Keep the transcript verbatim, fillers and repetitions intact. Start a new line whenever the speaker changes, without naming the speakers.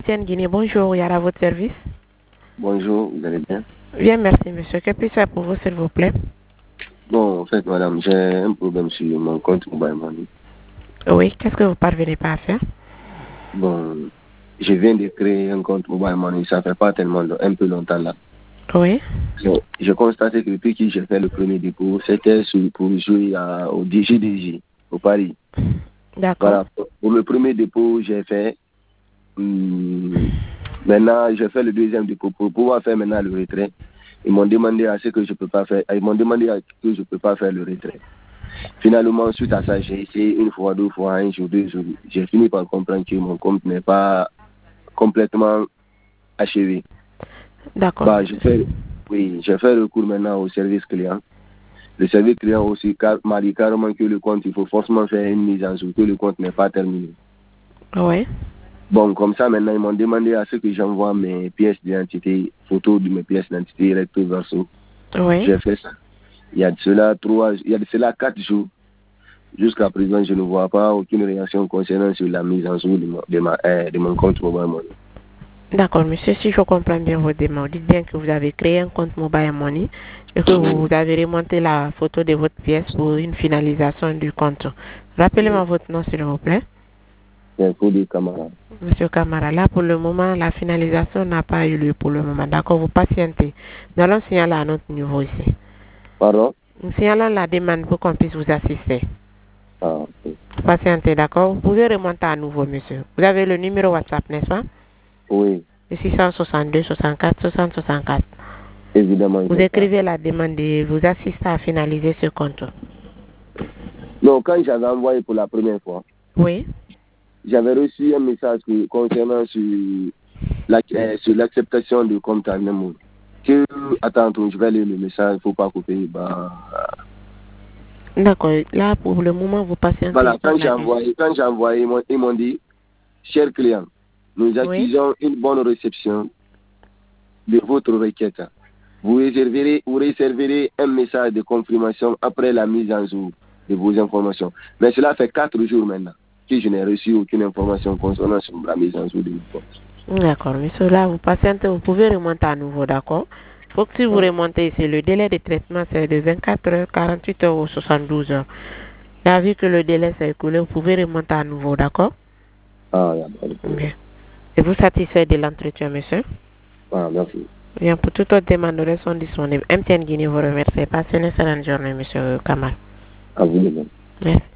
Tiens Guinée, bonjour, Yara, à votre service.
Bonjour, vous allez bien?
Bien, merci, monsieur. Que puis-je faire pour vous, s'il vous plaît?
Bon, en fait, madame, j'ai un problème sur mon compte Mobile Money.
Oui, qu'est-ce que vous parvenez pas à faire?
Bon, je viens de créer un compte Mobile Money, ça fait pas tellement, un peu longtemps là.
Oui.
Bon, j'ai constaté que depuis que j'ai fait le premier dépôt, c'était pour jouer à, au D G D J, au Paris.
D'accord.
Voilà, pour le premier dépôt, j'ai fait. Hum, maintenant, j'ai fait le deuxième dépôt pour pouvoir faire maintenant le retrait. Ils m'ont demandé à ce que je peux pas faire. Ils m'ont demandé à que je peux pas faire le retrait. Finalement, suite à ça, j'ai essayé une fois, deux fois, un jour, deux jours. J'ai fini par comprendre que mon compte n'est pas complètement achevé.
D'accord.
Bah, j'ai fait, oui, j'ai fait recours maintenant au service client. Le service client aussi m'a dit carrément que le compte, il faut forcément faire une mise en jour, que le compte n'est pas terminé.
Oui.
Bon, comme ça, maintenant, ils m'ont demandé à ce que j'envoie mes pièces d'identité, photos de mes pièces d'identité, recto verso.
Oui.
J'ai fait ça. Il y a de cela trois, il y a de cela quatre jours. Jusqu'à présent, je ne vois pas aucune réaction concernant sur la mise en jour de mon, de ma, euh, de mon compte Mobile Money.
D'accord, monsieur, si je comprends bien votre demande, dites bien que vous avez créé un compte Mobile Money et que vous avez remonté la photo de votre pièce pour une finalisation du compte. Rappelez-moi votre nom, s'il vous plaît.
C'est pour des camarades.
Monsieur Camara, là, pour le moment, la finalisation n'a pas eu lieu pour le moment. D'accord, vous patientez. Nous allons signaler à notre niveau ici.
Pardon?
Nous signalons la demande pour qu'on puisse vous assister.
Ah, ok.
Patientez, d'accord? Vous pouvez remonter à nouveau, monsieur. Vous avez le numéro WhatsApp, n'est-ce pas?
Oui.
Le six cent soixante-deux, soixante-quatre, soixante, soixante-quatre.
Évidemment.
Vous écrivez la demande et vous assistez à finaliser ce compte.
Non, quand j'avais envoyé pour la première fois,
Oui.
j'avais reçu un message que, concernant sur la, euh, sur l'acceptation du compte en un mot. Que, attends, je vais lire le message, il ne faut pas couper. Bah,
D'accord. Là, pour le moment, vous patientez.
voilà, quand j'ai envoyé, quand j'ai envoyé, ils m'ont dit, cher client, nous accusons oui. une bonne réception de votre requête. Vous réserverez, vous réserverez un message de confirmation après la mise en jour de vos informations. Mais cela fait quatre jours maintenant que je n'ai reçu aucune information concernant la mise en jour de mon compte.
D'accord, monsieur, là, vous patientez, vous pouvez remonter à nouveau, d'accord? Il faut que si vous ouais. remontez ici, le délai de traitement, c'est de vingt-quatre heures, quarante-huit heures ou soixante-douze heures. Là, vu que le délai s'est écoulé, vous pouvez remonter à nouveau, d'accord?
Ah, d'accord.
Bien. Êtes-vous satisfait de l'entretien, monsieur?
Ah, merci.
Bien, pour toute autre demande, nous restons disponibles. M T N Guinée vous remercie. Passez une excellente journée, monsieur Kamal.
À vous de même.
Merci.